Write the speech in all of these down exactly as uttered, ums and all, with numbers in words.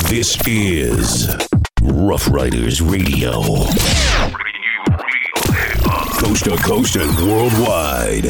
This is Rough Riders Radio. Coast to coast and worldwide.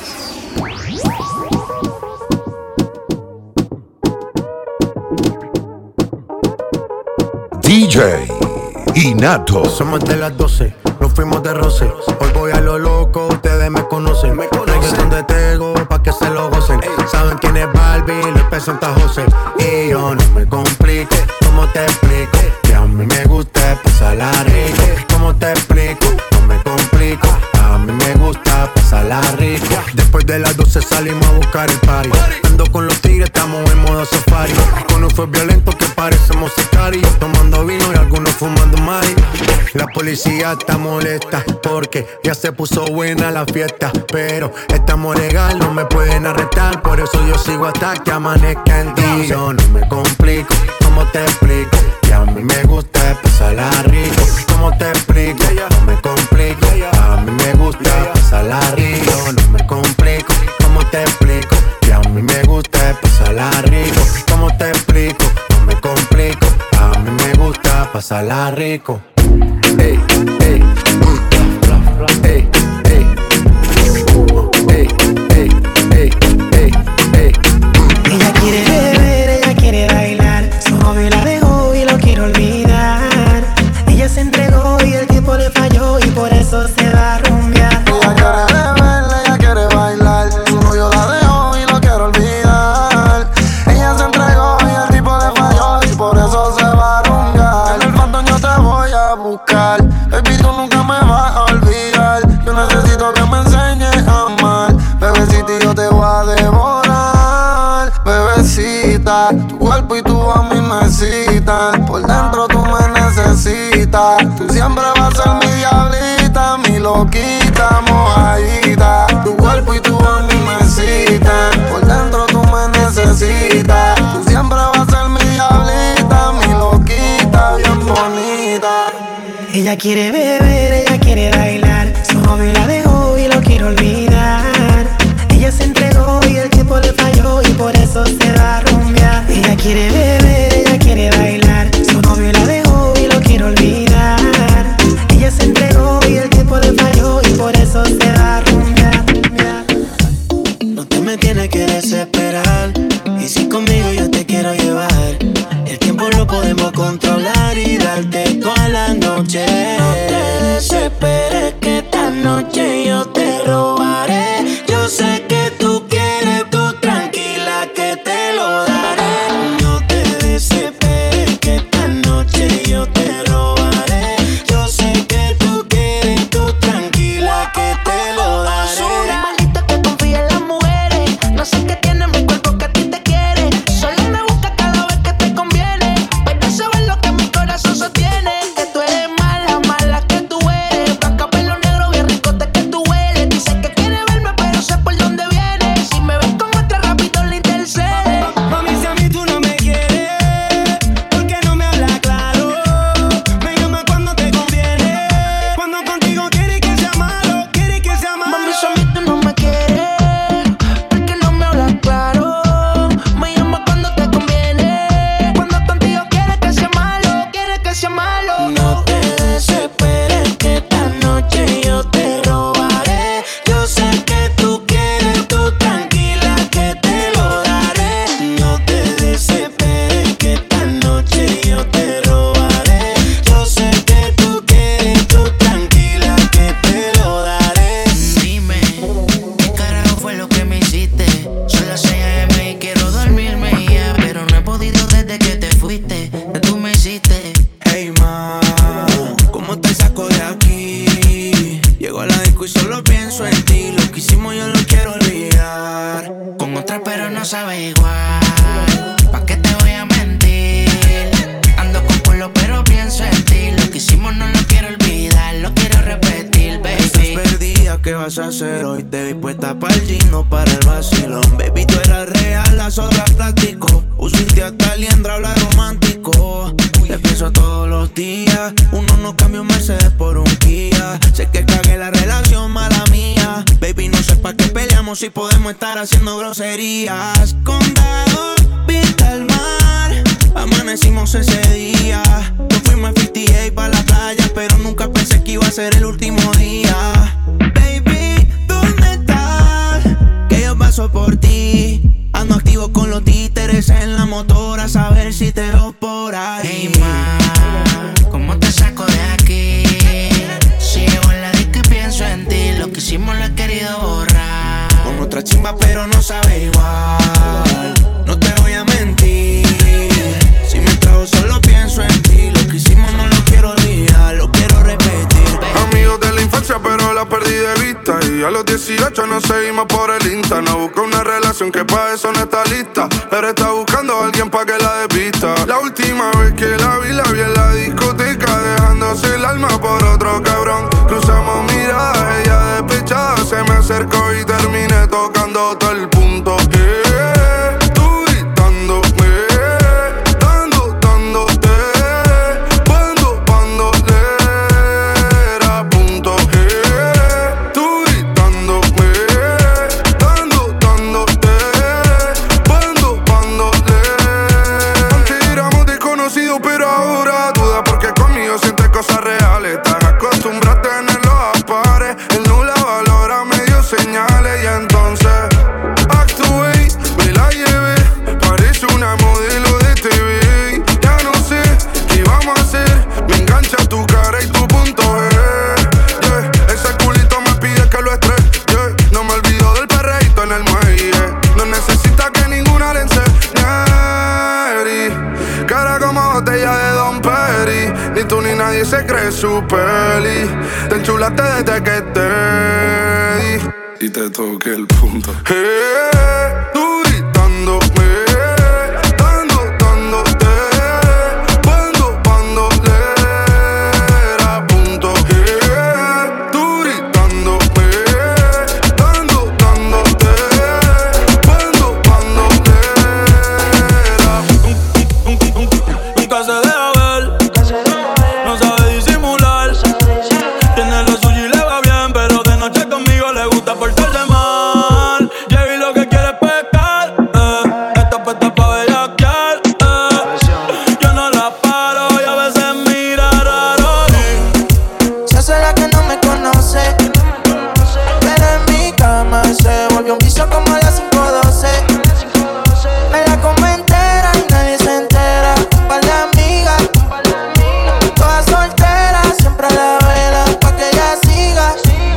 D J Inato. Somos de las doce, nos fuimos de roce. Hoy voy a lo loco, ustedes me conocen. Me conocen de Tego, pa' que se lo gocen. Saben quién es Barbie, les presenta José. Y yo no me complique, ¿cómo te explico? Que a mí me gusta pasarla rico. ¿Cómo te explico? No me complico. A mí me gusta pasarla rico. Después de las doce salimos a buscar el party. Ando con los tigres, estamos en modo safari. Con un fue violento que parecemos sicarios. Tomando vino y algunos fumando mari. La policía está molesta porque ya se puso buena la fiesta. Pero estamos legal, no me pueden arrestar. Por eso yo sigo hasta que amanezca el día. Yo no me complico, ¿cómo te explico? Que a mí me gusta pasarla rico. ¿Cómo te explico? No me complico. A mí me gusta pasarla rico. No me complico, ¿cómo te explico? Que a mí me gusta pasarla rico. ¿Cómo te explico? No me complico. A mí me gusta pasarla rico. Ey, ey, ey, ey, ey, ey, ey, ey, ey. Ella quiere beber, ella quiere bailar. Su novio la dejó y lo quiere olvidar. Ella se entregó y el tiempo le falló y por eso se va a rumbear. Ella quiere beber, ella quiere bailar. Su novio la dejó y lo quiere olvidar. Ella se entregó y el tipo le falló y por eso se va a rumbear. En el pantón yo te voy a buscar. Baby, tú nunca me vas a olvidar. Yo necesito que me enseñes a amar. Bebecita, y yo te voy a devorar. Bebecita, tu cuerpo y tu a mí me citan. Por dentro tú me necesitas. Tú siempre vas a ser mi diablita, mi loquita, mojadita. Tu cuerpo y tu a mí me citan. Por dentro tú me necesitas. Tú siempre vas a ser mi diablita, mi loquita, bien bonita. Ella quiere beber, ella quiere bailar. Su novio la dejó y lo quiere olvidar. Ella se entregó y el tiempo le falló y por eso se va a rumbear. Ella quiere beber, ella quiere bailar. Su novio la dejó y lo quiere olvidar. Ella se entregó y el tiempo le falló y por eso se va a rumbear. No te me tienes que desesperar. Y si conmigo yo te quiero llevar, el tiempo lo podemos controlar y darte toda la noche. No te desesperes que esta noche yo te robaré. Yo sé que tú quieres, tú tranquila que te lo daré. No te desesperes que esta noche yo te robaré. Yo sé que tú quieres, tú tranquila que te lo daré. Soy un maldito que confía en las mujeres. No sé qué tiene mi cuerpo que a ti te quiere. Solo me busca cada vez que te conviene. Pero sabes lo que mi corazón sostiene. Que tú eres mala, mala que tú eres. Blanca, pelo negro, bien ricote que tú hueles. Dice que quiere verme pero sé por dónde viene. Si me ves con otra rápido le intercede. Mami, si a mí tú no me quieres, ¿por qué no me hablas claro? Me llama cuando te conviene. Cuando contigo quieres que sea malo, quieres que sea malo. Mami, si a mí tú no me quieres, ¿por qué no me hablas claro? Me llama cuando te conviene. Cuando contigo quieres que sea malo, quieres que sea malo. No te desesperes que esta noche yo te robaré. Yo sé que tú quieres, tú tranquila que te lo daré. No te desesperes que esta noche yo te robaré. Yo sé que tú quieres, tú tranquila que te lo daré. Dime, ¿qué carajo fue lo que me hiciste? Son las seis a eme y quiero dormirme ya, pero no he podido desde que te fuiste. Que tú me hiciste. Hey ma, ¿cómo te saco de aquí? Llego a la disco y solo pienso en ti. Lo que hicimos yo lo quiero olvidar. Con otra pero no sabe igual. ¿Pa' qué te voy a mentir? Ando con culo pero pienso en ti. Lo que hicimos no lo quiero olvidar. Lo quiero repetir, Estás baby. perdida, ¿qué vas a hacer hoy? Te vi puesta para el gym, no para el vacilón. Baby, tú eras real, las otras plástico. Usiste hasta liendra, habla romántico. Te pienso todos los días. Uno no cambia un Mercedes por un Kia. Sé que cagué la relación, mala mía. Baby, no sé pa' qué peleamos si podemos estar haciendo groserías. Condado, vista al mar. Amanecimos ese día, nos fuimos a cincuenta y ocho pa' la playa, pero nunca pensé que iba a ser el último día. Baby, ¿dónde estás? Que yo paso por ti. Ando activo con los títeres en la motora, a saber si te veo por ahí. Hey, ma, ¿cómo te saco de aquí? Si llego en la disco y pienso en ti, lo que hicimos lo he querido borrar. Con otra chimba pero no sabe igual, no te voy a mentir. Si me trago solo pienso en ti, lo que hicimos no lo quiero olvidar, lo quiero repetir. Amigos de la infancia pero la perdí de vista, y a los dieciocho nos seguimos por el Insta. No busco una relación que pa' eso no está lista, pero está buscando a alguien pa' que la despista. La última vez que la vi, la vi en la discoteca, dejándose el alma por otro cabrón. Cruzamos miradas, ella despechada se me acercó y terminé tocando todo el punto. Eh, tú gritándome, dando, dándote, cuando, cuando era a punto. Eh, tú gritándome, dando, dándote, cuando, cuando antes éramos desconocidos, pero ahora duda porque conmigo sientes cosas reales. Estás acostumbrada a tenerlo a pares, él no la valora, me dio señales y entonces actué, me la llevé, parece una modelo de T V. Ya no sé qué vamos a hacer, me engancha tu cara y tu punto G. Yeah. Ese culito me pide que lo estrese, yeah. No me olvido del perreíto en el muelle, no necesita que ninguna le enseñe. Cara como botella de Don Perry, ni tú ni nadie se cree su peli. Te enchulaste desde que te di y te toqué el punto. Hey, tú gritándome, dando, dándote, cuando, cuando era a punto. Hey, tú gritándome, dando, dándote, cuando, cuando era. Nunca se deja ver, no sabe disimular. Tiene lo suyo y le va bien, pero de noche conmigo le gusta portarse mal. Llegué y lo que quiere es pescar, eh. Esta puesta pa' bellaquear, eh. Yo no la paro y a veces mira raro. Se hace la que no me conoce, pero en mi cama se volvió un piso como a las cinco doce. Me la como entera y nadie se entera. Un par de amigas, todas solteras, siempre a la vela pa' que ella siga.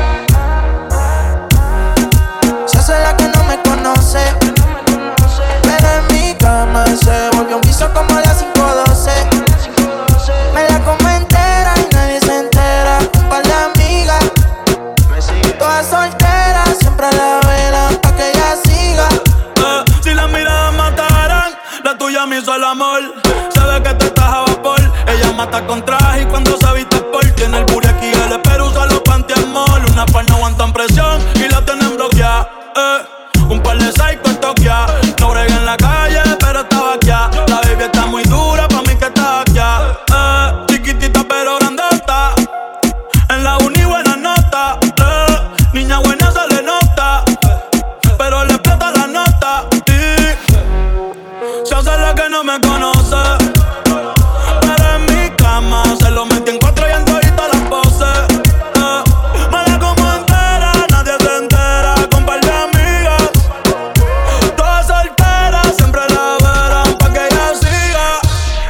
Se hace la que no me conoce, pero en mi cama se volvió un piso como a las cinco doce. Me la como entera y nadie se entera. Un par de amigas, todas solteras, siempre a la vela pa' que ella siga. Eh, si las miradas mataran, la tuya me hizo el amor. Sabe que te estás a vapor. Ella mata con traje y cuando se viste por tiene el booty aquí, el pero usa los panty-amol. Una par no aguantan presión y la tienen bloqueada. Eh, un par de psycho en Tokia. No bregué en la calle, pero estaba aquí. La baby está muy dura, pa' mí que está aquí. Eh, chiquitita pero grandota. En la uni buena nota. Eh, niña buena se le nota, pero le explota la nota. Y se hace la que no me conoce, pero en mi cama se lo metí en cuatro y en todita las poses. Eh, me la como entera, nadie se entera. Con par de amigas, todas solteras, siempre la verán pa' que ella siga.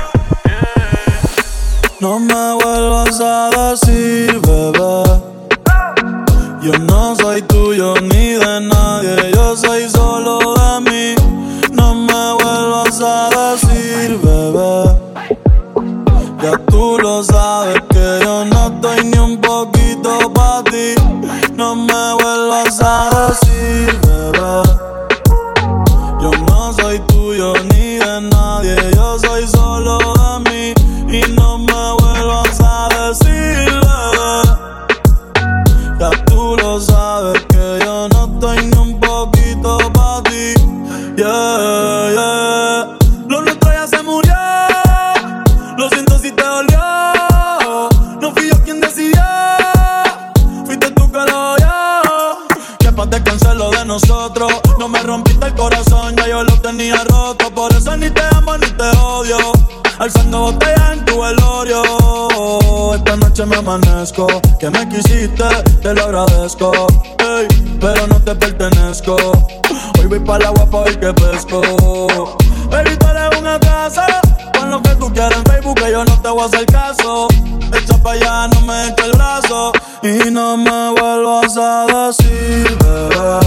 No me vuelvas a decir, bebé, yo no soy tuyo ni de nadie, yo soy solo de mí. No me vuelvas a decir, bebé, ya tú lo sabes que yo no estoy ni un poquito pa' ti. No me vuelvas a decir, bebé, yo no soy tuyo ni de nadie, yo soy solo de mí. Y no me vuelvas a decir, bebé, ya tú lo sabes que yo no estoy ni un poquito pa' ti. Yeah, yeah. Lo nuestro ya se murió, lo siento si te dolió. No fui yo quien decidió, fuiste tú que lo oyó. Que pa' descansar lo de nosotros, no me rompiste el corazón, ya yo lo tenía roto. Por eso ni te amo ni te odio. alzando botella en tu velorio. Esta noche me amanezco, que me quisiste, te lo agradezco, ey, pero no te pertenezco. Hoy voy pa' la agua pa' ver que pesco. Baby, tú eres una casa, pon lo que tú quieras en Facebook que yo no te voy a hacer caso. Echa pa' allá, no me eches el brazo y no me vuelvas a decir, bebé,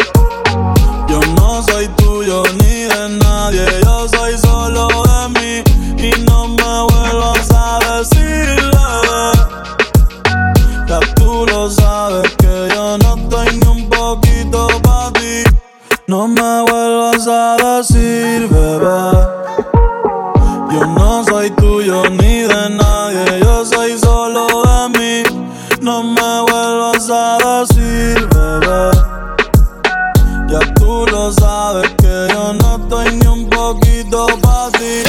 yo no soy tuyo ni de nadie, yo soy solo de mí. Y no me vuelvas a decir, bebé, ya tú lo sabes que yo no estoy ni un poquito pa' ti. No me vuelvas a decir, bebé, yo no soy tuyo ni de nadie, yo soy solo de mí. No me vuelvas a decir, bebé, ya tú lo sabes que yo no estoy ni un poquito pa' ti.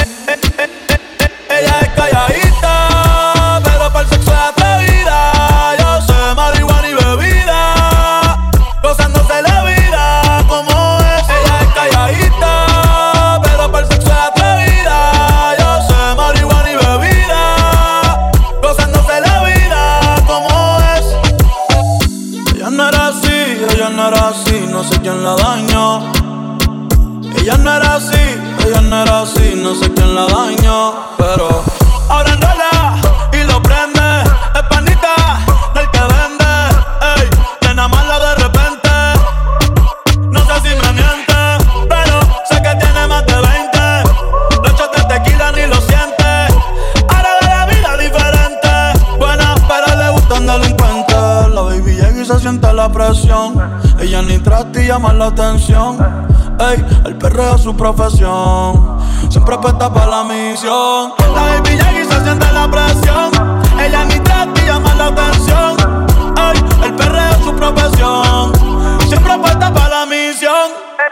Ella es calladita, pero para el sexo es atrevida. Yo sé marihuana y bebida, gozándose la vida como es. Ella es calladita, pero para el sexo es atrevida. Yo sé marihuana y bebida, gozándose la vida como es. Ella no era así, ella no era así, no sé quién la dañó. Ella no era así, ella no era así, no sé quién la dañó. Pero ahora enrola y lo prende, es panita del que vende, ey, llena mala de repente. No sé si me miente, pero sé que tiene más de veinte. Los shots de tequila ni lo siente. Ahora ve la vida diferente, buena pero le gusta un delincuente. La baby llega y se siente la presión, ella ni trata y llama la atención. Ey, el perreo es su profesión, siempre apuesta pa' la misión. La baby llega y se siente la presión, ella ni trata y llama la atención. Ey, el perreo es su profesión, siempre apuesta pa' la misión.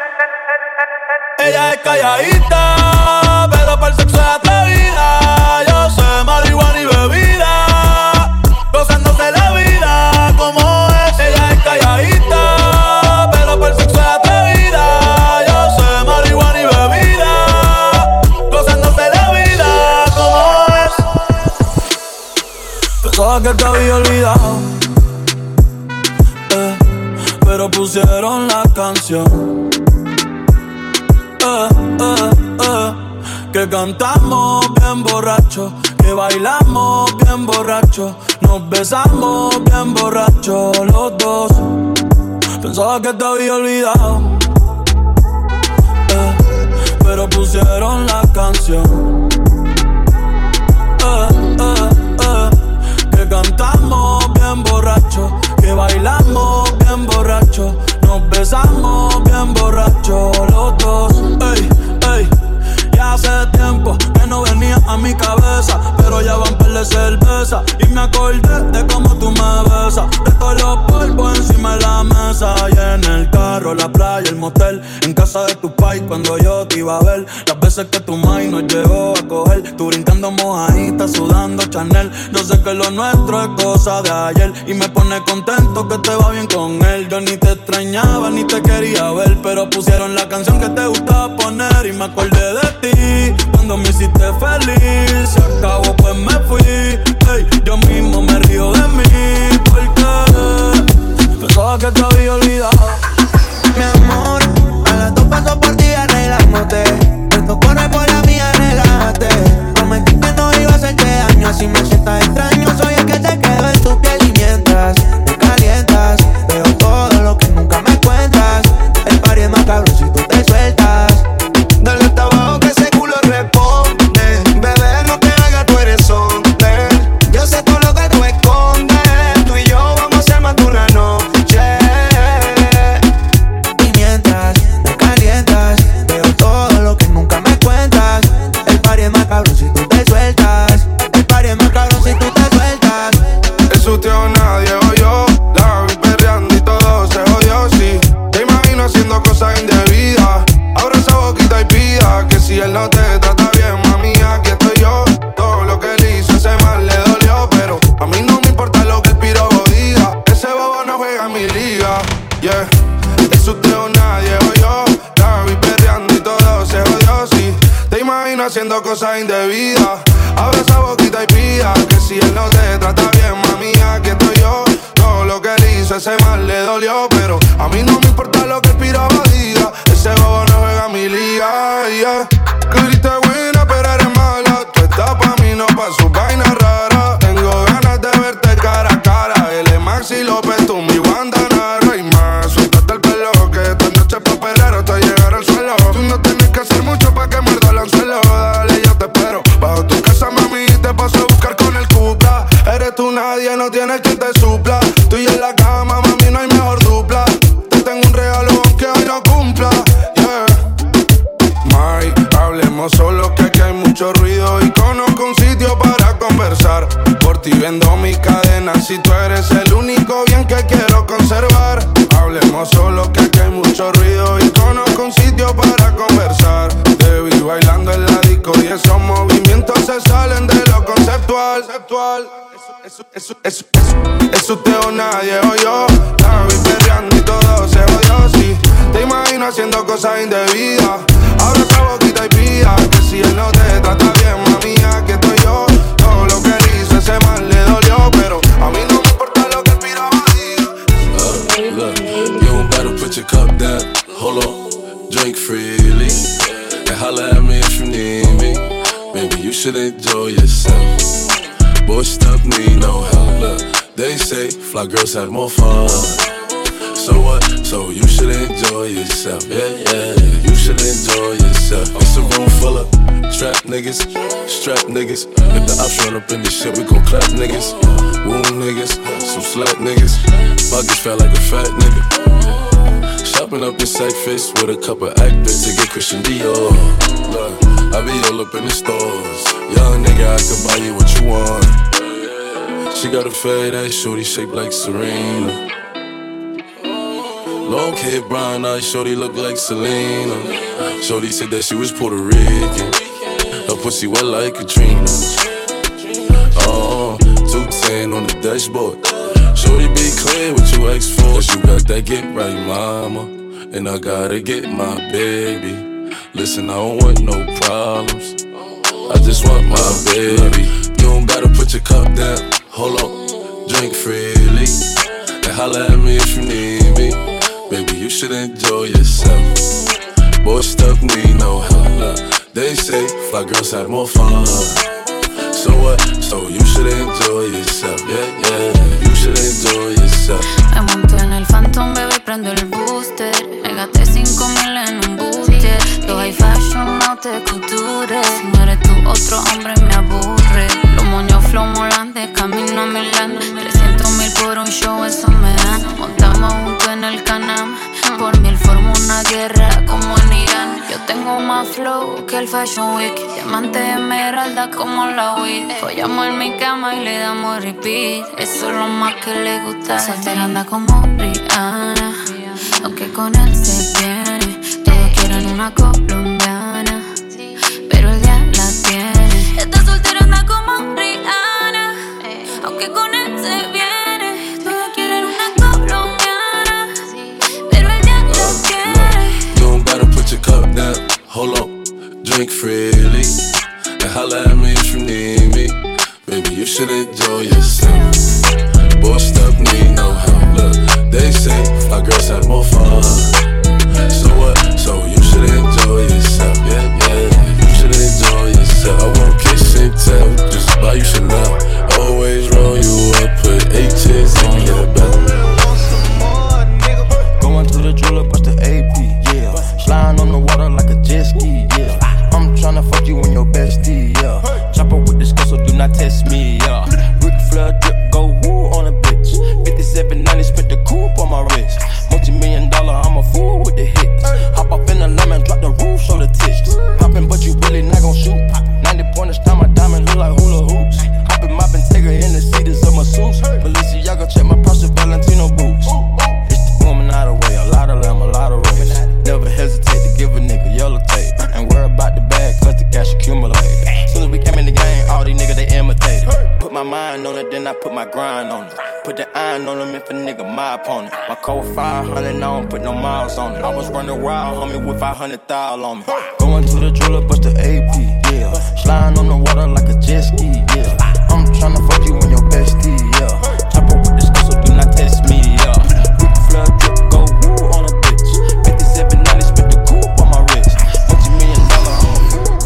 Ella es calladita, pero para el sexo es atrevida. Yo sé marihuana y bebida, gozándose la vida como es. Ella es calladita, pero para el sexo es atrevida. Pensaba que te había olvidado, eh, pero pusieron la canción, eh, eh, eh, que cantamos bien borracho, que bailamos bien borracho, nos besamos bien borracho los dos. Pensaba que te había olvidado, eh, pero pusieron la canción, eh, eh, eh, que cantamos bien borracho, que bailamos bien borracho, nos besamos bien borracho los dos. Ey, ey, ya hace tiempo que no venía a mi cabeza, pero ya van par de cerveza y me acordé de cómo tú me besas, de todos los polvos encima de la mesa. Y en el carro, la playa, el motel, en casa de tu pai cuando yo te iba a ver, las veces que tu mai nos llegó a coger, tú brincando mojadita, sudando Chanel. Yo sé que lo nuestro es cosa de ayer y me pone contento que te va bien con él. Yo ni te extrañaba ni te quería ver, pero pusieron la canción que te gustaba poner y me acordé de ti cuando me hiciste feliz. Se acabó pues me fui, hey, yo mismo me río de mí porque pensaba que te había olvidado. Mi amor, a las dos paso por ti arreglándote, esto corre por la mía, relájate. Prometí que no iba a hacerte daño, así me sientas extraño, soy el que te quedo en tu piel y mientras me calientas, veo todo lo que nunca me cuentas. El party es más cabrón si tú te sueltas. Dale hasta abajo que ese culo responde, bebé, no te haciendo cosas indebidas. Abre esa boquita y pida que si él no te trata bien, mami, aquí estoy yo. Todo lo que él hizo, ese mal le dolió, pero a mí no me importa lo que el piraba diga. Ese bobo no juega mi liga, yeah. Que grite buena, pero eres mala. Tú estás pa' mí, no pa' sus vainas raras. Tengo ganas de verte cara a cara. Él es Maxi López, tú mi Guantanara y más. Suéltate el pelo, que esta noche es pa' pelear hasta llegar al suelo. Tú no tienes que hacer mucho pa' que muerda el anzuelo. Dale, yo te espero. Bajo tu casa, mami, te paso a buscar con el Cupra. Eres tú nadie, no tienes quien te supla. Tú y en la cama, mami, no hay mejor dupla. Te tengo un regalo aunque hoy no cumpla, yeah. May, hablemos solo que aquí hay mucho ruido y conozco un sitio para conversar. Por ti vendo mis cadenas si tú eres el único bien que quiero conservar. Hablemos solo que aquí hay mucho ruido y conozco un sitio para conversar. Te vi bailando en la disco y esos movimientos se salen de lo conceptual. Eso, eso, eso, eso, eso usted o nadie o yo. La vi perreando y todo se jodió, sí. Te imagino haciendo cosas indebidas. Abre esa boquita y pida que si él no te trata bien, mami, aquí estoy yo. Todo lo que él hizo, ese mal le dolió, pero a mí no me importa lo que el piraba diga. Uh, look, you don't gotta put your cup down. Hold on, drink freely and holla at me if you need me. Baby, you should enjoy yourself. Boy, stuff need no help. Look, they say fly girls have more fun. So what? So you should enjoy yourself. Yeah, yeah, you should enjoy yourself. It's a room full of trap niggas, strap niggas. If the ops run up in this shit, we gon' clap niggas. Woo niggas, some slack niggas. Pockets felt like a fat nigga. Shopping up in sack face with a couple actors to get Christian Dior. Look, I be all up in the stores. Young nigga, I can buy you what you want. She got a fat ass shorty shaped like Serena. Long hair, brown eyes, shorty look like Selena. Shorty said that she was Puerto Rican. Her pussy wet like Katrina. Oh, two ten on the dashboard. Shorty be clear what you ask for. Cause you got that get right, mama. And I gotta get my baby. Listen, I don't want no problems. I just want my baby. You don't gotta put your cup down. Hold on, drink freely and holla at me if you need me. Baby, you should enjoy yourself. Boy, stuff need no help. They say fly girls have more fun. So what? So you should enjoy yourself. Yeah, yeah, you should enjoy yourself. Me monto en el Phantom, baby, prendo el booster. Me gasté cinco mil en un booster. Los high fashion, no te cultures. Si no eres tú, otro hombre me aburre. Los moños flow molantes, camino a Milán. Trescientos mil por un show, eso me dan. Montamos juntos en el Canam. Por mí él forma una guerra como en Irán. Yo tengo más flow que el Fashion Week. Diamante esmeralda como la weed. Follamos en mi cama y le damos repeat. Eso es lo más que le gusta. Soltera anda como Rihanna, aunque con él se viene. Todos quieren una colombiana, pero él ya la tiene. Esta soltera anda como Rihanna, aunque con él se viene. Todos quieren una colombiana, pero él ya la tiene. You don't gotta put your cup down. Hold on, drink freely and holla at me if you need me. Baby, you should enjoy yourself. Boy, stuff need no help. Look, they say fly girls have more fun. So what? So you should enjoy yourself. Yeah, yeah, you should enjoy yourself. I won't kiss and tell, just buy you Chanel. Always roll you up, put H's in your belt. Going to the jeweler, bust the A P, yeah. Flying on the water like a jet ski, yeah. I'm tryna fuck you and your bestie, yeah. Chopper with this girl, so do not test me, yeah. Ric Flair drip, go woo on a bitch. fifty-seven ninety, spent the coupe on my wrist. Multi-million dollar, I'm a fool with the hits. Hop up in the lemon, drop the roof, show the tits. Poppin', but you really not gon' shoot. ninety pointers, time my diamond look like hula hoops. Hoppin', moppin', take her in the seats of my suits. Balenciaga, check my Prada Valentino boots. It's the woman out of way, a lot of them, a lot of race. Never hesitate to give a nigga yellow tape. Ain't worry about the bag, cause the cash accumulate. Soon as we came in the game, all these niggas, they imitated. Put my mind on it, then I put my grind on it. Put the iron on them if a nigga my opponent. My code five hundred, I don't put no miles on it. I was running wild, homie, with five hundred thousand on me. Going to the jeweler, bust the A P, yeah. Flying on the water like a jet ski, yeah. I'm tryna fuck you and your bestie, yeah. Chopper with the skull, so do not test me, yeah. Ric Flair drip, go woo on a bitch. fifty-seven ninety, spit the coupe on my wrist. Multi-million dollar home.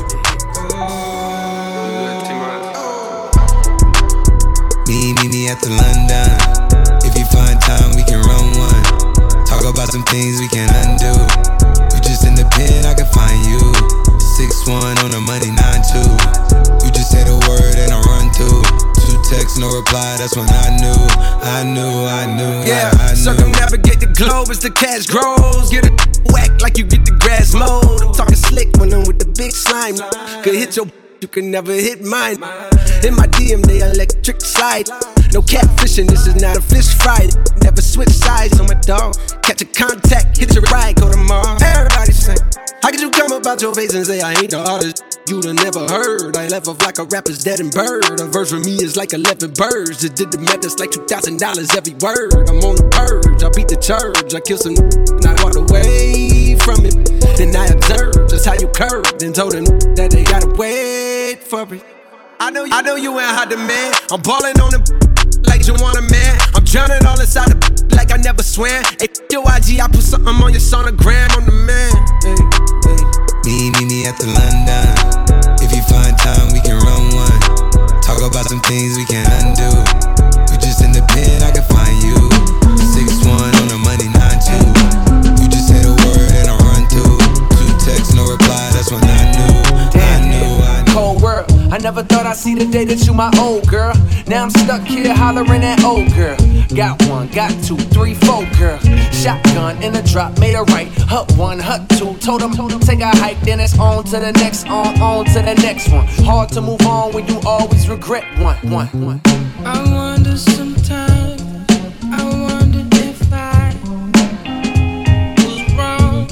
Me, me, me at the London. If you find time, we can run one. Talk about some things we can undo. You just in the pen, I can find you. six one on the money, nine two. You just say the word and I run through. Two texts, no reply, that's when I knew. I knew, I knew, yeah, I, I knew. Circumnavigate the globe as the cash grows. Get it whack like you get the grass mowed. I'm talking slick when I'm with the big slime. Could hit your, you can never hit mine. In my D M, they electric slide. No catfishing, this is not a fish fry. Never switch sides on my dog. Catch a contact, hit your ride, go tomorrow. Everybody sing. How could you come about your face and say I ain't the artist you'd have never heard? I left off like a rapper's dead and bird. A verse for me is like eleven birds. Just did the math, that's like two thousand dollars every word. I'm on the purge, I beat the church. I kill some and I walked away from it. Then I observed just how you curved and told them that they gotta wait for it. I know, I know you ain't hot demand. I'm ballin' on them like you want a man. I'm drowning all inside the like I never swam. Hey, your I G, I put something on your sonogram. I'm the man. Hey, hey. Me, me, me at the London. If you find time, we can run one. Talk about some things we can undo. You just in the pen, I can find you. six one on the money, nine two. You just say the word and I run through. Two texts, no reply, that's when I knew. I knew, I knew. Cold world, I never thought I'd see the day that you my old girl. Now I'm stuck here hollering at old girl. Got one, got two, three, four, girl. Shotgun in a drop, made a right. Hut one, hut two, told him, told him take a hike, then it's on to the next, on, on to the next one. Hard to move on when you always regret one, one, one. I wonder sometimes, I wonder if I was wrong.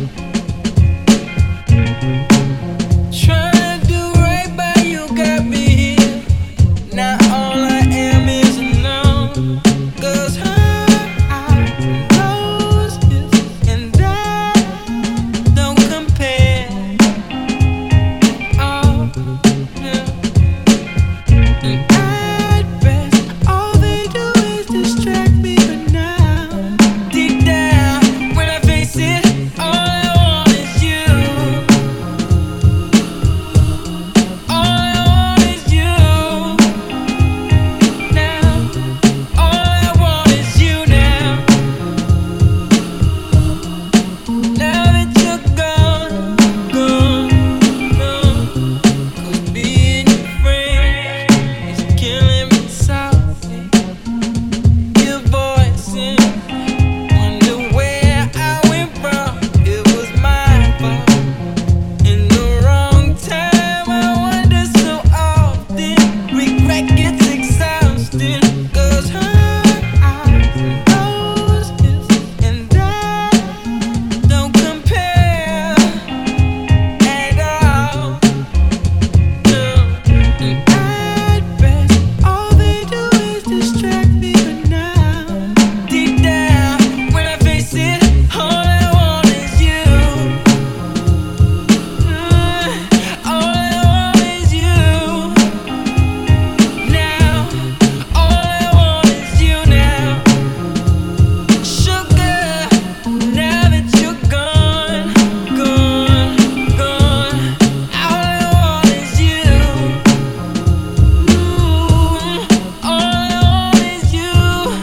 Trying to do right by you, got me here. Now all I am is alone. Cause her eyes closed and I don't compare. Oh, yeah. And at best, all they do is distract me. But now, deep down, when I face it, all I want is you. All I want is you. Now, all I want is you now. Now that you're gone, gone, gone. 'Cause being your friend is killing me softly. Your voice and wonder where I went wrong. It was my fault. In the wrong time, I wonder so often. Regret gets exhausting. 'Cause her eyes closed and I don't compare at all. No. And at best, all they do is distract me. But now, deep down, when I face it, all I want is you. All I want is you. Now, all I want is you now. Sugar, now that you're gone, gone, gone. All I want is you. Ooh, all I want is you.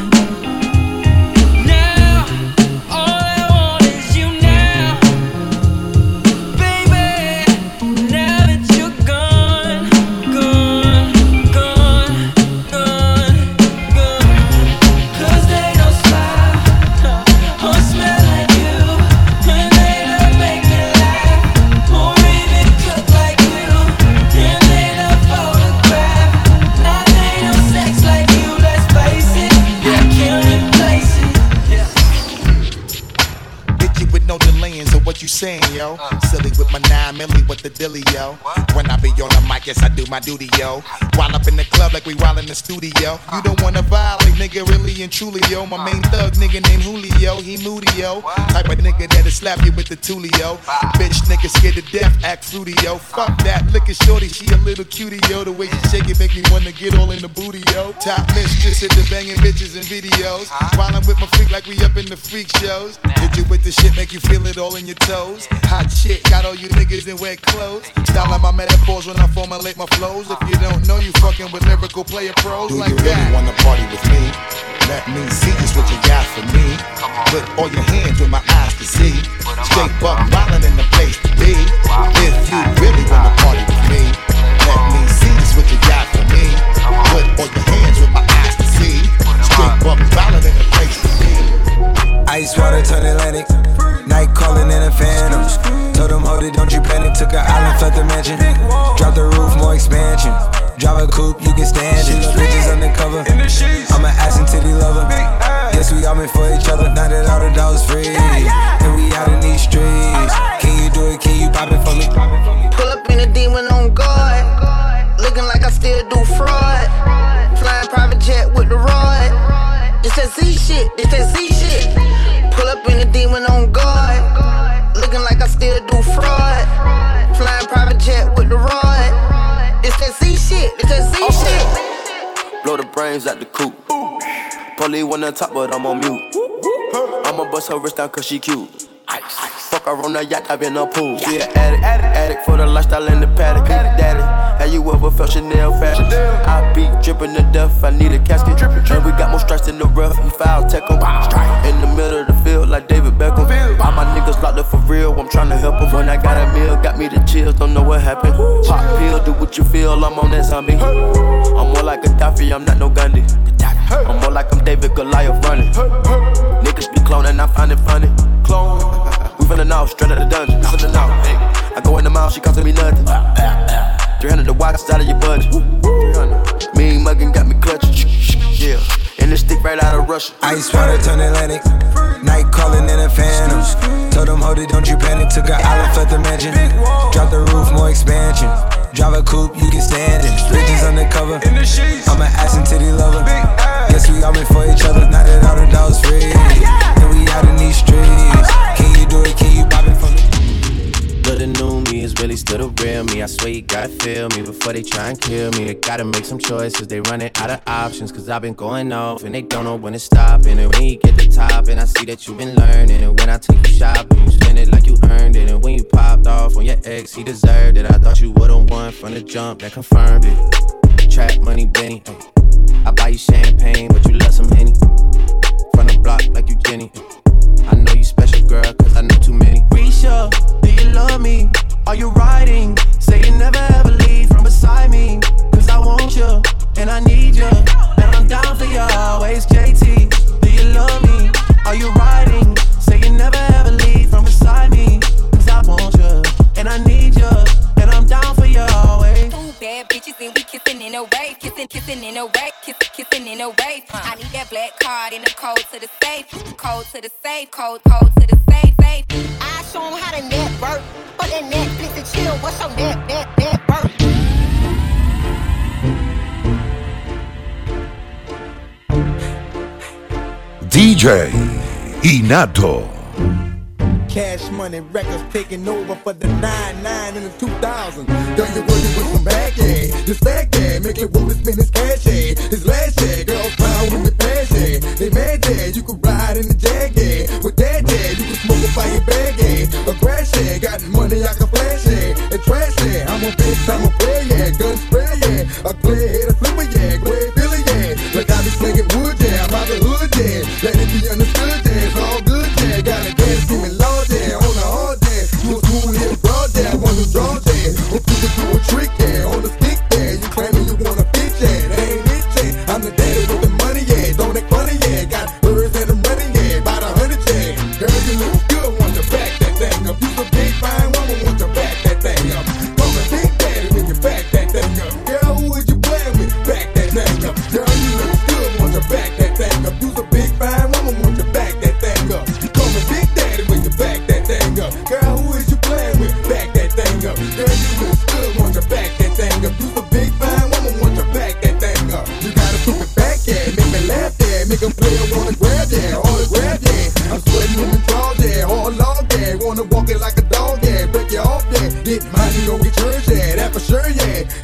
Now, all I want is you now. Baby, now that you're gone, gone, gone, gone, gone. 'Cause they don't smile or smell like you. And they don't make me laugh or even cook like you. And they don't photograph. Now they don't sex like you. Let's face it, I can't replace it. Hit you with no delaying, so what you saying, yo? Silly with my nine nine milli with the dilly, yo. When I be on the mic, yes, I do my duty, yo. While up in the club like we while in the studio. You don't wanna violate, nigga, really and truly, yo. My main thug, nigga named Julio, he moody, yo. Type of nigga that'll slap you with the tulio. Bitch, nigga scared to death, act fruity, yo. Fuck that, look at shorty, she a little cutie, yo. The way she shake it make me wanna get all in the booty, yo. Top mistress at the banging bitches and videos. While I'm with my freak like we up in the freak shows. Hit you with the shit, make you feel it all in your toes. Hot shit, got all you niggas in wet clothes. Styling my metaphors when I formulate my flows. If you don't know, you fucking with lyrical player pros like that. Do you really wanna party with me? Let me see just what you got for me. Put all your hands with my eyes to see. Straight buck wildin' in the place to be. If you really wanna party with me, let me see just what you got for me. Put all your hands with my eyes to see. Straight buck wildin' in the place to be. Ice water turn Atlantic. Night calling in a phantom. Told them, hold it, don't you panic. Took an island, left the mansion. Drop the roof, more expansion. Drive a coupe, you can stand it. Bitches undercover. I'm an ass and titty lover. Guess we all meant for each other. Now that all the dogs free, and we out in these streets. Can you do it? Can you pop it for me? Pull up in a demon on guard. Looking like I still do fraud. Flying private jet with the rod. This that Z shit, this that Z shit. Pull up in a demon on guard. Looking like I still do fraud. Flying private jet with the rod. This that Z shit, this that Z shit. Blow the brains out the coop. Polly one on top, but I'm on mute. I'ma bust her wrist down cause she cute. Fuck her on the yacht, I've been a pool. She an addict, addict, addict for the lifestyle in the paddock. Daddy, have you ever felt Chanel fashion? I be dripping to death, I need a casket. And we got more strikes in the rough, he foul tech em. In the middle of the field like David Beckham. All my niggas locked up for real, I'm tryna help them. When I got a meal, got me the chills, don't know what happened. Pop pill, do what you feel, I'm on that zombie. I'm more like Gaddafi, I'm not no Gandhi. I'm more like I'm David Goliath running. Niggas be cloning, I find it funny. Clone, we finna know, straight out the dungeon. We finna know, hey. I go in the mouth, she costing me nothing. three hundred the watch out of your budget. Mean muggin' got me clutching. Yeah, and this stick right out of Russia. Ice water turn Atlantic. Night calling in a phantom. Told them, hold it, don't you panic. Took an island, left the mansion. Drop the roof, more expansion. Drive a coupe, you can stand it. Bitches undercover. I'm an ass and titty lover. Guess we all meant for each other. Now that all the dogs free, and we out in these streets. Can you do it? Can you pop it for me? But the new me is really still the real me. I swear you gotta feel me before they try and kill me. They gotta make some choices, they running out of options. Cause I've been going off and they don't know when to stop. And when you get the top and I see that you've been learning. And when I take you shopping, you spend it like you earned it. And when you popped off on your ex, he deserved it. I thought you would've won from the jump, that confirmed it. Trap money, Benny, ay. I buy you champagne, but you love some Henny. From the block like you Jenny. I know you special, girl, cause I know too many. Risha, do you love me? Are you riding? Say you never ever leave from beside me. Cause I want you, and I need you. And I'm down for you always, J T. Do you love me? Are you riding? Say you never ever leave from beside me. Cause I want you, and I need you. And I'm down for you always. Two bad bitches and we kissing in a wave. Kissing, kissing in a wave. Kissing, kissing in a wave. I need that black card in the code to the safe. Code to the safe. Code, code to the safe, safe. I show them how to network. But that Netflix and chill. What's your net, net, net worth? D J Inato. Cash Money Records taking over for the nine nine in the two thousands. Girl, you working with some bag, yeah. This bag, yeah. Make it wanna spend his cash, yeah. His last, yeah. Girls proud with the pass, yeah. They mad, yeah. You can ride in the Jag, yeah. With that, yeah. You can smoke a fire bag, yeah. A grass, yeah. Got money I can flash, yeah. And trash, yeah. I'm a bitch, I'm a player, yeah. Gun spray, yeah. A clear head, a flipper, yeah. Grey Billy, yeah. Like I be slinging wood, yeah. I'm out the hood, yeah. Let it be understood, yeah. It's all good, yeah. Got a gas, give me low, yeah. On the hard, yeah. You a cool hit broad, yeah. One who draw, yeah. Hope you can do a trick, yeah. On the stick, yeah. You claiming you want a bitch, yeah. That ain't it, yeah. I'm the daddy with the money, yeah. Don't act funny, yeah. Got birds and I'm running, yeah. About a hundred, yeah. Girl, you look good, want to back that thing up. You a big fine woman, want to back that thing up. From a big daddy when you back that thing up. Girl, who is you playing with? Back that thing up. Girl, you look good, want to back that thing up. You a big fine woman, want to back that thing up. From a big daddy when you back that thing up. Girl, who is you playing with? Back that thing up.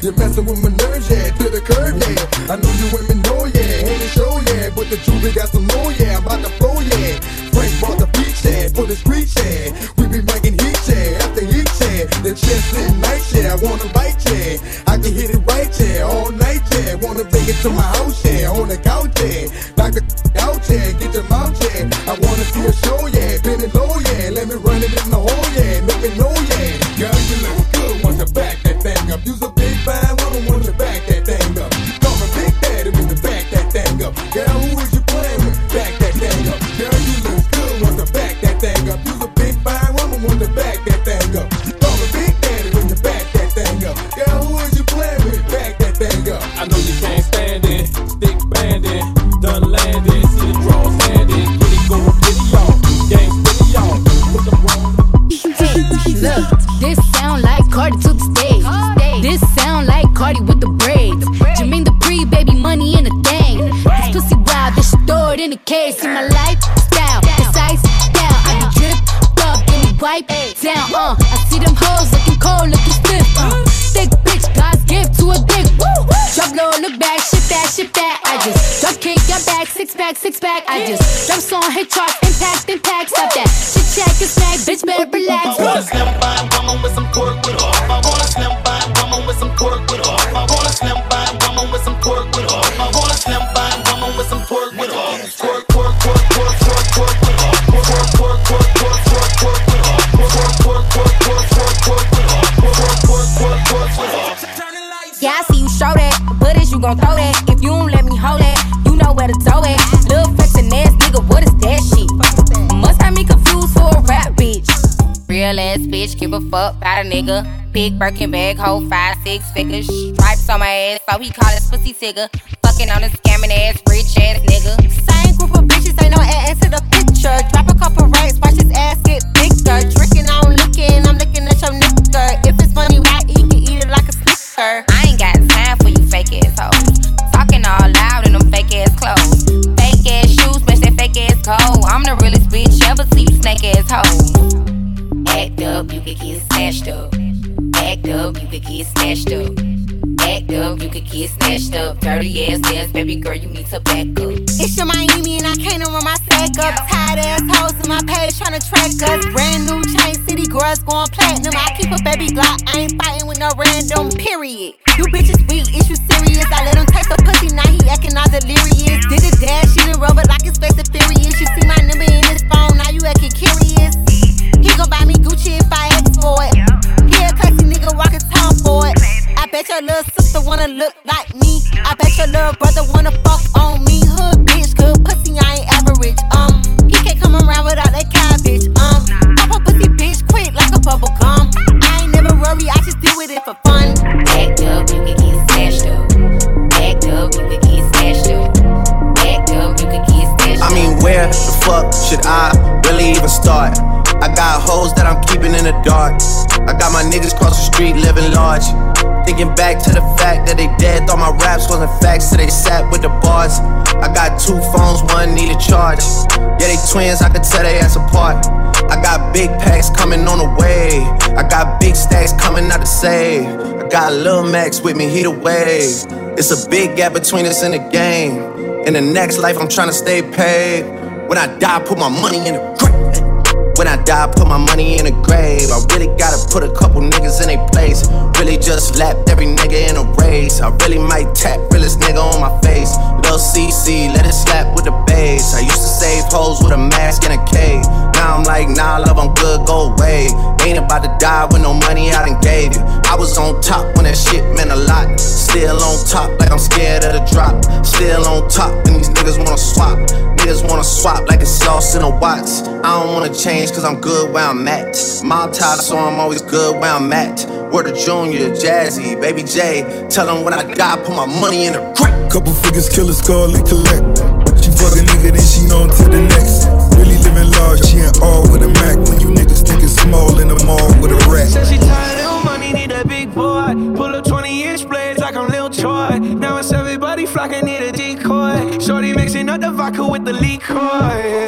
You're messing with my nerves, yeah, to the curb, yeah. I know you women know, yeah, ain't a show, yeah, but the jewelry got some more, yeah. I'm about to flow, yeah. Frank brought the beach, yeah, for the street, yeah. We be making heat, yeah, after heat, yeah. The chest in night, yeah, I wanna bite, yeah. I can hit it right, yeah, all night, yeah. Wanna bring it to my house, yeah, on the couch, yeah. Knock the out, yeah, get your mouth, yeah. I wanna see a show, yeah, bend it low, yeah. Let me run it in the hole, yeah, make me know, yeah. Girl, you look good, want to back that thing up. You's a big fine woman, want to back that thing up. Call me Big Daddy when you back that thing up. Girl, who is you playing with? Back that thing up. Girl, you look good, want to back that thing up. You's a big fine woman, want to back that thing up. Call me Big Daddy when you back that thing up. Girl, who is you playing with? Back that thing up. I know you can't stand it, stick banding, done landing, see the draw standing, get it go, get it y'all, gang steady y'all, put them wrong. Look, this sound like Cardi to the stage. This sound like Cardi with the braids. Jermaine Dupri, baby, money in a thing. This pussy wild, this shit throw it in a case. See my lifestyle, precise down. I be dripped up, then we wipe down. Uh, I see them hoes looking cold, looking stiff. Uh, thick bitch, God's gift to a dick. Woo! Drop low, look back, shit that, shit that. I just drop kick, got back, six pack, six pack. I just drop song, hit charts, impact, impact. Stop that shit, check and snack, bitch, better relax. I want a slim fine woman with some pork with her. I want a slim fine woman with some pork with her. I want a slim fine woman with some pork with her. I want a slim fine woman with some pork with her. Pork, pork, pork, pork, pork, pork with her. Pork, pork, pork, pork, pork, pork with her. Pork, pork, pork, pork, pork, pork with her. Pork, pork, pork, pork with her. Yeah, I see you show that, but is you gon' throw that? If you don't let me hold that, you know where to throw it. Lil' flexin' ass nigga, what is that shit? Must have me confused for a rap bitch. Real ass bitch, give a fuck about a nigga. Big Birkin bag, hold five, six figures. Stripes on my ass, so he call his pussy tigger. Fucking on a scamming ass, rich ass nigga. Same group of bitches, ain't no ass to the picture. Drop a couple racks, watch his ass get bigger. Drinking, I'm licking, I'm looking at your nigga. If it's funny, why he can eat it like a snicker? I ain't got time for you fake ass hoes. Talking all loud in them fake ass clothes. Fake ass shoes, match that fake ass coat. I'm the realest bitch ever, see you snake ass hoes. Act up, you could get snatched up. Act up, you could get snatched up. Act up, you could get snatched up. Dirty ass dance, baby girl, you need to back up. It's your Miami and I can't run my sack up. Tired ass hoes in my page tryna track us. Brand new chain city girls going platinum. I keep a baby Glock, I ain't fighting with no random, period. You bitches weak, is you serious? I let him taste the pussy, now he acting all delirious. Did a dash, she done rubber like his face is furious. You see my number in his phone, now you acting curious. He gon' buy me Gucci if I ask for it. He a classy nigga walking town for it. I bet your little sister wanna look like me. I bet your little brother wanna fuck on me. Hood bitch, good pussy, I ain't average. Um, he can't come around without that cabbage. Um, pop a pussy bitch quick like a bubble gum. I ain't never worry, I just deal with it for fun. Act up, you can get snatched up. Act up, you can get snatched up. Act up, you can get snatched up. I mean, where the fuck should I really even start? I got hoes that I'm keeping in the dark. I got my niggas cross the street living large. Thinking back to the fact that they dead, thought my raps wasn't facts, so they sat with the bars. I got two phones, one need a charge. Yeah, they twins, I could tell they ass apart. I got big packs coming on the way. I got big stacks coming out to save. I got Lil Max with me, he the wave. It's a big gap between us and the game. In the next life, I'm tryna stay paid. When I die, put my money in the grave. When I die, put my money in a grave. I really gotta put a couple niggas in their place. Really just lapped every nigga in a race. I really might tap realest nigga on my face. Lil C C, let it slap with the bass. I used to save hoes with a mask and a cave. Now I'm like, nah, love, I'm good, go away. Ain't about to die with no money I done gave you. I was on top when that shit meant a lot. Still on top like I'm scared of the drop. Still on top and these niggas wanna swap. Niggas wanna swap like it's sauce in a Watts. I don't wanna change cause I'm good where I'm at. Mob tied so I'm always good where I'm at. Word of Junior, Jazzy, Baby J. Tell them when I die, put my money in the crack. Couple figures, kill a skull and collect. She fuck a nigga, then she on to the next. Really living large, she ain't all with a Mac. When you niggas think it's small in the mall with a rat. Said she tired of money, need a big boy. Pull up twenty inch blades like I'm Lil Troy. Now it's everybody flocking, need a decoy. Shorty mixing up the vodka with the liquor.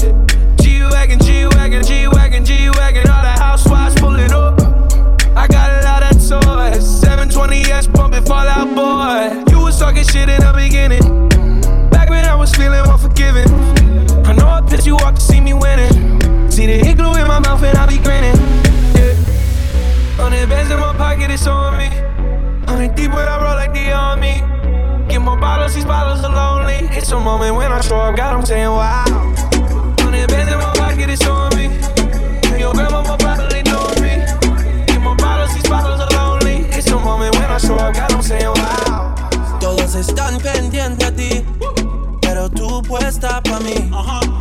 G-Wagon, G-Wagon, G-Wagon, G-Wagon. All the housewives pulling up. I got a lot of toys. seven twenty the S pump and fall out, boy. You was talking shit in the beginning. Back when I was feeling unforgiving. I know I pissed you off to see me winning. See the igloo in my mouth and I be grinning. Yeah. Hundred bands in my pocket, it's on me. Hundred deep when I roll like the army. Get more bottles, these bottles are lonely. It's a moment when I show up, God, I'm saying wow. Hundred bands in my pocket, it's on me. And your grandma will probably know me. Get more bottles, these bottles are lonely. It's a moment when I show up, God, I'm saying wow. Todos están pendientes a ti, pero tú puesta pa' mí,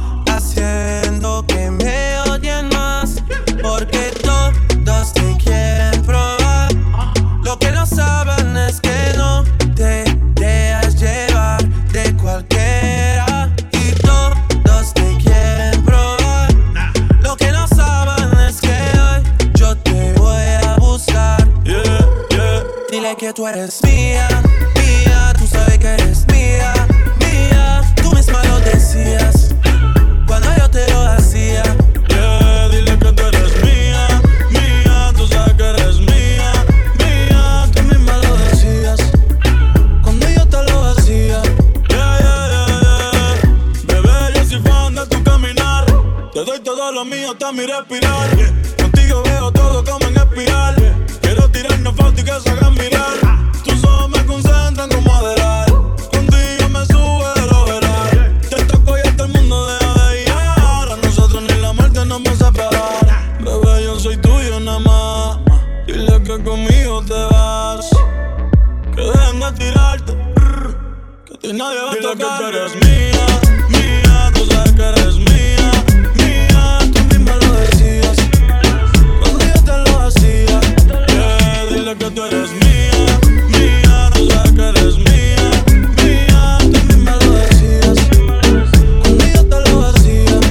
haciendo que me odien más, porque todos te quieren probar. Lo que no saben es que no te dejas llevar de cualquiera, y todos te quieren probar. Lo que no saben es que hoy yo te voy a buscar. Yeah, yeah. Dile que tú eres mía, mía, tú sabes que eres mía, mía. Tú misma lo decías cuando yo te lo hacía. Yeah, dile que tú eres mía, mía, tú sabes que eres mía, mía. Tú misma lo decías cuando yo te lo hacía. Yeah, yeah, yeah, yeah. Bebé, yo soy fan de tu caminar. Te doy todo lo mío hasta mi respirar. Contigo veo todo como en espiral. Quiero tirarnos fotos y que se hagan mirar. Tus ojos me concentran como adelar. Contigo me sube de lo veral. Te toco y hasta el mundo deja de guiar. A nosotros ni la muerte nos va a separar. Bebé, yo soy tuyo nada más. Dile que conmigo te vas. Que dejen de tirarte. Que a ti nadie va a tocar. Dile que tú eres mía, mía. Tú sabes que eres mía, mía. Tú misma lo decías cuando yo te lo hacía. Yeah, dile que tú eres mía, mía. Tú sabes que eres mía, mía. Tú misma lo decías cuando yo te lo hacía.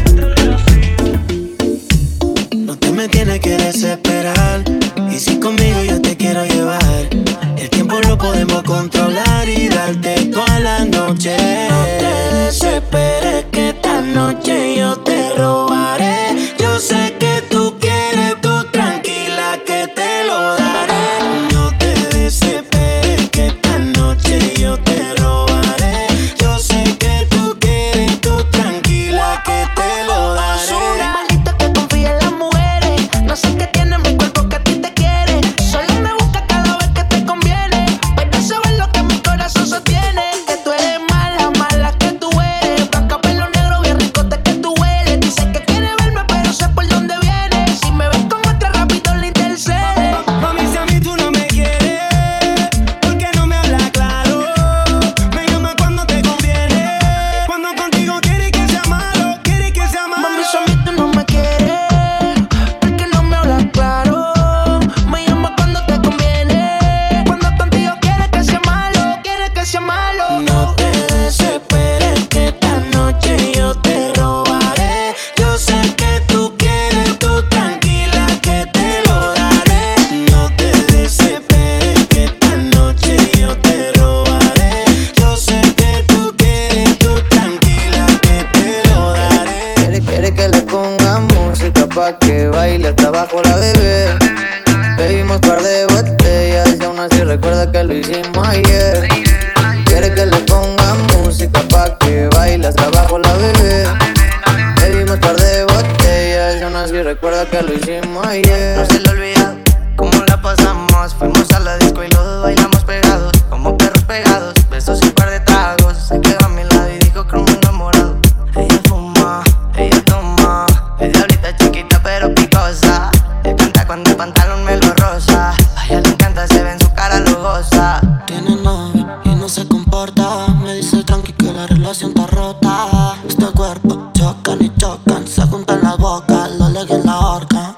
No te me tienes que desesperar. Y si conmigo yo te quiero llevar, el tiempo lo podemos controlar y darte toda la noche. No te desesperes que esta noche yo te robaré. Yo sé que tú quieres, tú tranquila que te lo daré. No te desesperes que esta noche yo te robaré. Yo sé que tú quieres, tú tranquila que te lo daré. Soy un maldito que confía en las mujeres. No sé qué tiene mi cuerpo que a ti te quiere. Solo me busca cada vez que te conviene. Pero sabes lo que mi corazón sostiene. Que tú eres mala, mala que tú eres. Blanca, pelo negro, bien rico de que tú hueles. Dice que quiere verme pero sé por dónde viene. Si me ves con otra rápido le intercede. Mami, si a mí tú no me quieres, ¿por qué no me hablas claro? Me llama cuando te conviene. Cuando contigo quieres que sea malo, quieres que sea malo. Mami, si a mí tú no me quieres, ¿por qué no me hablas claro? Me llama cuando te conviene. Cuando contigo quieres que sea malo, quieres que sea malo. No te desesperes que esta noche yo te robaré. Yo sé que tú quieres, tú tranquila que te lo daré. No te desesperes que esta noche yo te robaré. Yo sé que tú quieres, tú tranquila que te lo daré. Quiere, quiere que le ponga música pa' que baile hasta abajo la bebé. Bebimos par de botellas y aún así recuerda que lo hicimos ayer. Quiere que le ponga música pa' que baile hasta abajo la bebé. Bebimos par de botellas y aún así recuerda que lo hicimos ayer. No se le olvida cómo la pasamos. Fuimos a la disco y los dos bailamos pegados, como perros pegados. Besos y un par de tragos. Se quedó a mi lado y dijo que me enamorado. Ella fuma, ella toma. Es diablita chiquita pero picosa. Él canta cuando el pantalón me lo rosa. A ella le encanta, se ve en su cara, lo goza. Tiene novio y no se comporta. Me dice tranqui que la relación está rota. Este cuerpo chocan y chocan. Se juntan las bocas, lo leguen la horca.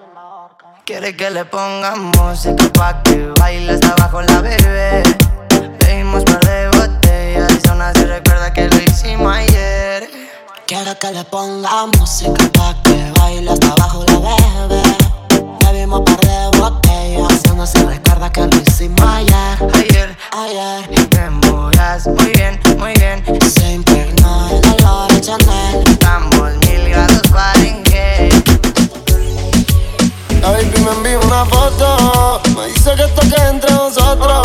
Quiere que le ponga música pa' que baile hasta abajo la bebé. Bebimos par de botellas y aún así recuerda que lo hicimos ayer. Quiere que le ponga música pa' que baile hasta abajo la bebé. Bebimos par de botellas y aún así recuerda que lo hicimos ayer. Ayer, ayer. Y te moras muy bien, muy bien. Se impregnó el olor de Chanel. Estamos mil grados Fahrenheit. La baby me envió una foto, me dice que esto queda entre nosotros.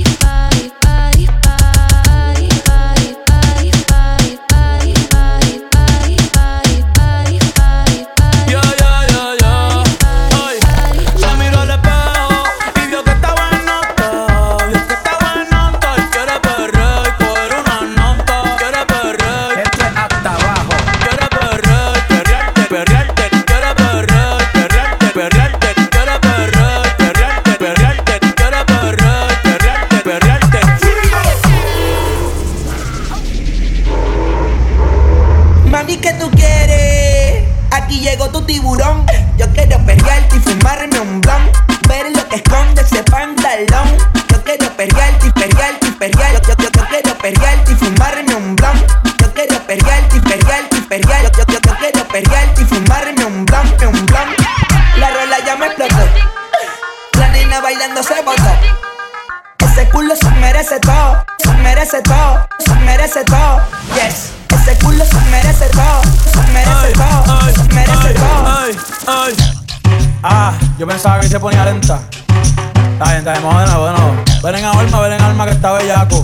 culo se merece todo, se merece todo, se merece todo. Yes, ese culo se merece todo, se merece todo, se merece todo. Ay, ay. Ah, yo pensaba que se ponía lenta. Está bien, está bien, vamos de nuevo, de nuevo. Ven en alma, ven en alma que está bellaco.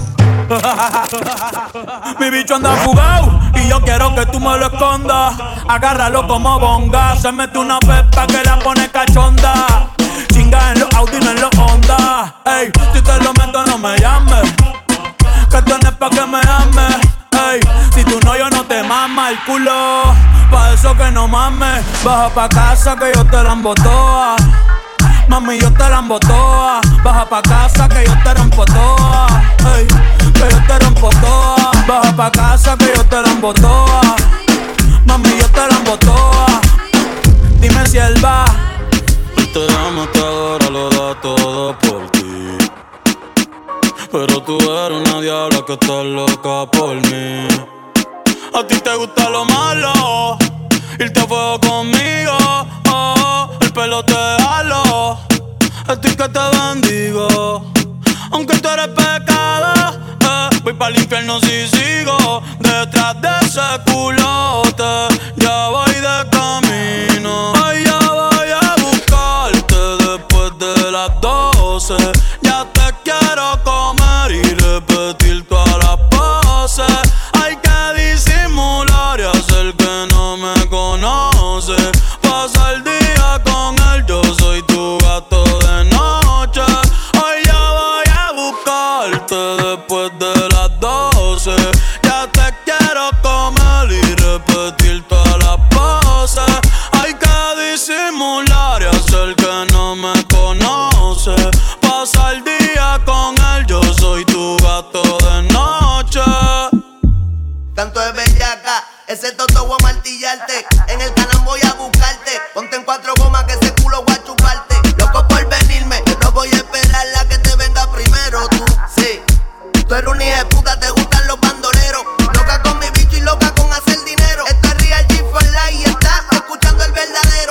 Mi bicho anda fugado y yo quiero que tú me lo escondas. Agárralo como bonga. Se mete una pepa que la pone cachonda. Chinga en los Audi, no en los Honda. Ey, si te lo meto no me llames, que tienes pa' que me ames. Ey, si tú no, yo no te mama el culo. Pa' eso que no mames. Baja pa' casa que yo te la embotoa. Mami, yo te la embotoa. Baja pa' casa que yo te rompo toa. Ey, que yo te rompo toa. Baja pa' casa que yo te la embotoa. Mami, yo te la embotoa. Dime si él va. Él te ama hasta ahora, lo da todo por ti. Pero tú eres una diabla que está loca por mí. A ti te gusta lo malo, irte a fuego conmigo. Oh, el pelo te jalo, estoy que te bendigo. Aunque tú eres pecado, eh, voy pa'l infierno si sigo detrás de ese culote. Ya voy de camino. Ay, ya voy a buscarte después de las doce. Ya te quiero comer y repetir todas las poses. Hay que disimular y hacer que no me conoce. Pasa el día con él, yo soy tu gato de noche. Hoy ya voy a buscarte después de las doce. Ya te quiero comer y repetir todas las poses. Hay que disimular y hacer que no me conoce. Pasa el día con él, yo soy tu gato de noche. Tanto de bellaca, ese toto voy a martillarte. En el canal voy a buscarte. Ponte en cuatro gomas que ese culo voy a chuparte. Loco por venirme, no voy a esperar la que te venga primero. Tú, sí, tú eres un hijo de puta, te gustan los bandoleros. Loca con mi bicho y loca con hacer dinero. Esto es Real G for Life y está escuchando el verdadero.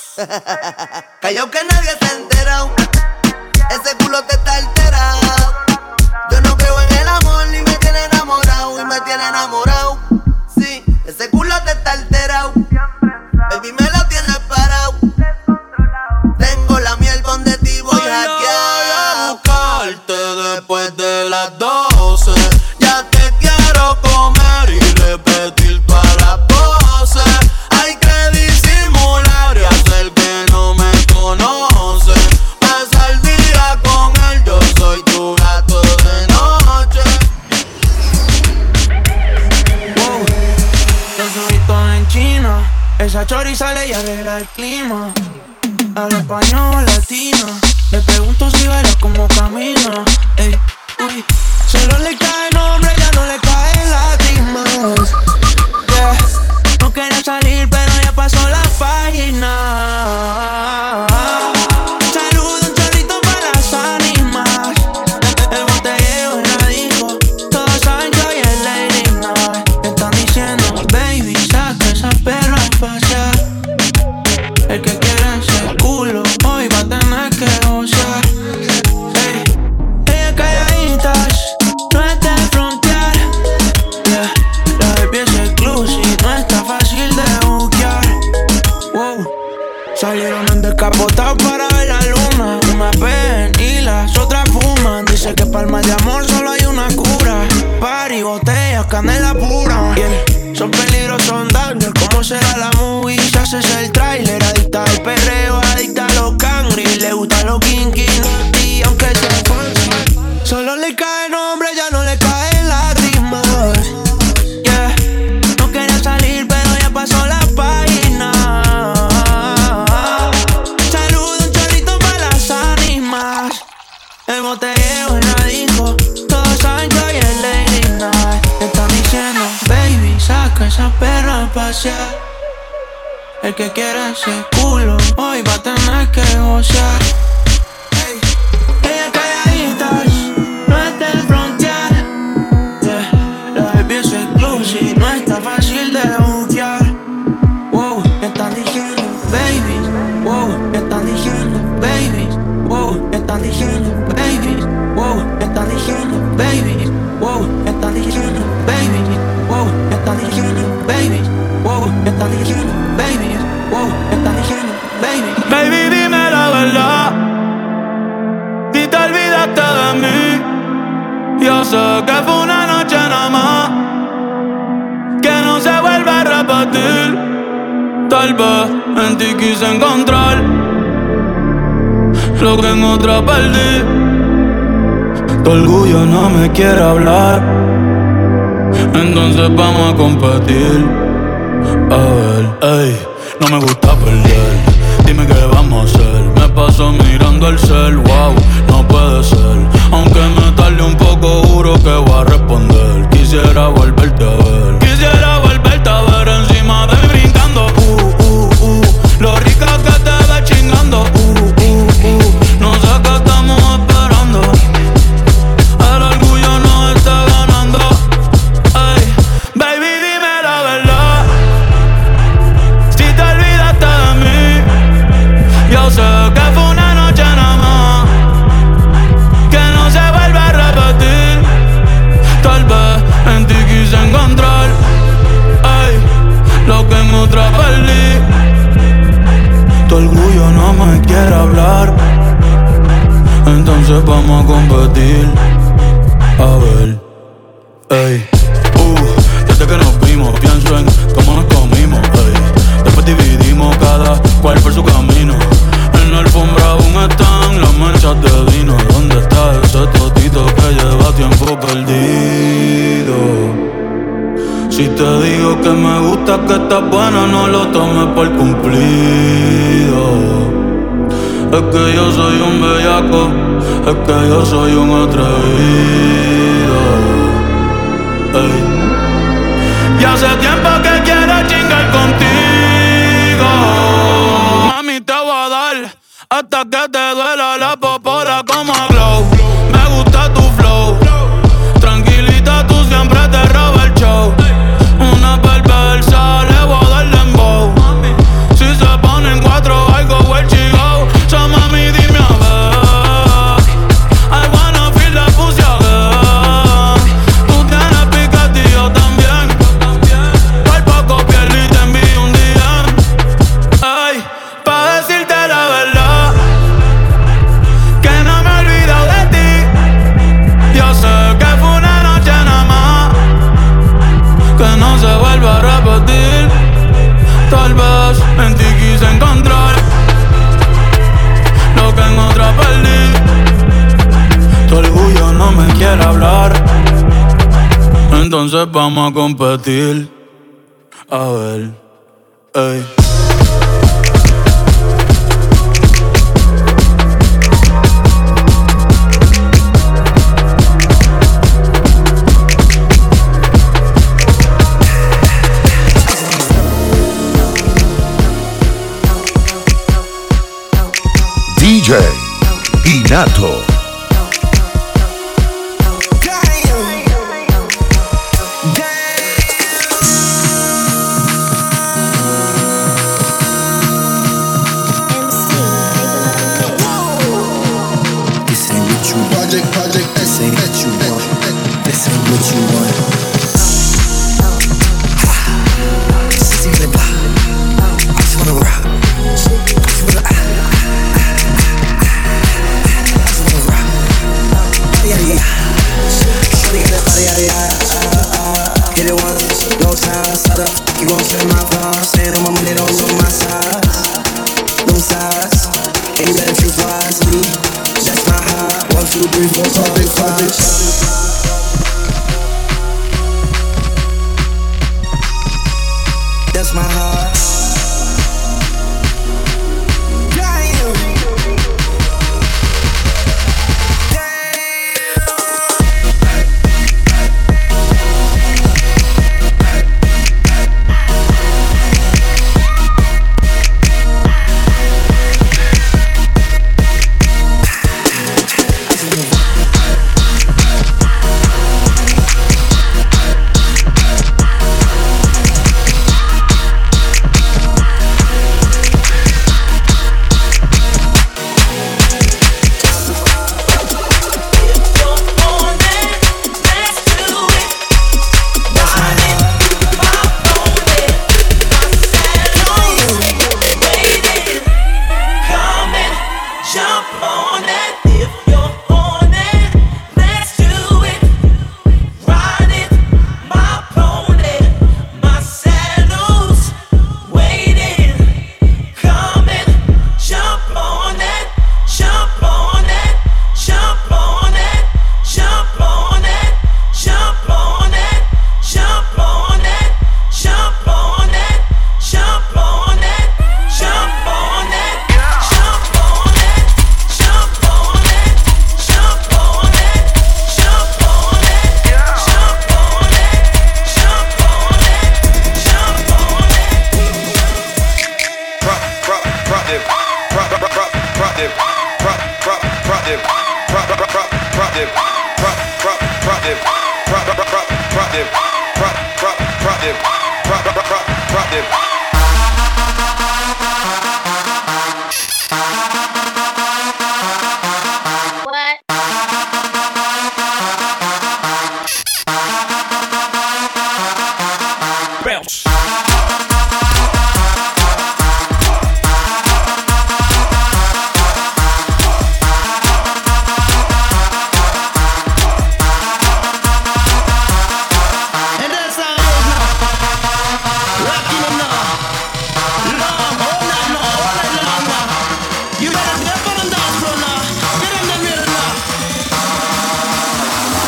Callao que nadie se ha enterado. Ese culo te está alterado. Yo no creo en el amor ni me tiene enamorado. Y me tiene enamorado. Sí, ese culo te está alterado. Baby me lo tienes parado. Tengo la miel donde ti voy hackeado. Voy a buscarte después de las doce. Ya te quiero comer y repetir todas las poses. Hay que disimular y hacer que no me conoce. Pasa el día con él, yo soy tu gato de noche. Wow, los ojitos en China. Esa chori sale y arregla el clima. Habla español latino. Le pregunto si baila como camina. Ey, uy, solo le cae nombre, ya no le caen lágrimas. Yeah, no quería salir pero ya pasó la página. Saludo un chorrito para las ánimas. El botellero en la disco. Todos saben que hoy es Lady Night. Están diciendo, baby, saca esa perra a pasear. El que quiera ese culo hoy va a tener que gozar. Ey, ella calladitas, no está de frontear. Yeah, la baby es exclusive, no está fácil de buquear. Wow, salieron en descapotado para ver la luna. Una ven y las otras fuman. Dice que para el mal de amor solo hay una cura. Party, botellas, canela pura. Yeah, son peligros, son daños. ¿Cómo será la movie? Si haces el trailer, adicta al perreo, adicta a los cangri. Le gusta los kinky, y aunque sea fancy, solo le cae nombre, ya no le caen lágrimas. Yeah, no quería salir, pero ya pasó la página. Saludo un chorrito para las ánimas. El botellero en la disco. Todos saben que hoy es Lady Night. Están diciendo, baby, saca esa perra a pasear. El que quiera ese culo hoy va a tener que gozar. Hey, ella calladitas, no está de frontear. Yeah, la baby es exclusive, no está fácil de buquear. Wow, están diciendo, baby. Wow, están diciendo, baby. Wow, están diciendo, baby. Wow, están diciendo. Yo sé que fue una noche nada más, que no se vuelve a repetir. Tal vez en ti quise encontrar lo que en otra perdí. Tu orgullo no me quiere hablar, entonces vamos a competir. A ver, ey, no me gusta perder. Dime qué vamos a hacer. Me paso mirando el cel, wow, no puede ser. Aunque me tarde un poco, juro que voy a responder. Quisiera volverte a ver. Quisiera volverte a ver encima de mí brincando. Uh, uh, uh. Lo rica que te ves chingando. Uh, uh, uh. No sé qué estamos esperando. El orgullo no está ganando. Ey, baby, dime la verdad. Si te olvidaste de mí, yo sé que fue una noche nada más, que no se vuelve a repetir. Tal vez en ti quise encontrar, ey, lo que en otra perdí. Tu orgullo no me quiere hablar, entonces vamos a competir. A ver, ey, uh, desde que nos vimos pienso en cómo nos comimos, ey. Después dividimos cada cual por su camino. En la alfombra aún están las manchas de vino. ¿Dónde está ese totito que lleva tiempo perdido? Si te digo que me gusta, que estás buena, no lo tomes por cumplido. Es que yo soy un bellaco, es que yo soy un atrevido. Ey. Y hace tiempo que quiero chingar contigo. Mami, te voy a dar hasta que te duela la popora como a glow. Me gusta tu flow, tranquilita, tú siempre te robas el show. Una perversa, le voy a dar dembow. Si se ponen cuatro, algo where she go. So mami, dime a ver, I wanna feel the pussy again. Tú tienes piquete y yo también. Por poco pierdo y te envío un D M. Ay, pa' decirte la verdad, que no me he olvidado de ti. Yo sé que fue una noche nada más, que no se vuelva a repetir. Tal vez en ti quise encontrar lo que en otra perdí. Tu orgullo no me quiere hablar, entonces vamos a competir. A ver, ey. D J Inato. Project, project, this ain't what you want. This ain't what you want. Sissy in the block. I just wanna rock. I just wanna, I just wanna rock. Body, yada, yada. Shorty got that body, yada, yada. Hit it once, no time, set up. You gon' spend my car, saying on my money, don't know my size. No size, ain't better choose wisely. That's my high. One, two, three, four, five, five. That's my high.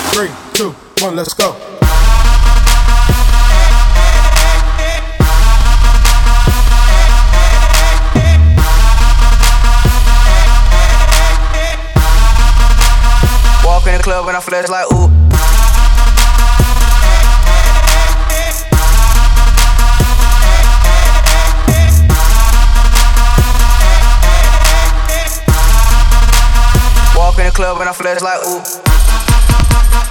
Three, two, one, let's go. Walk in the club and I flash like ooh. Walk in the club and I flash like ooh.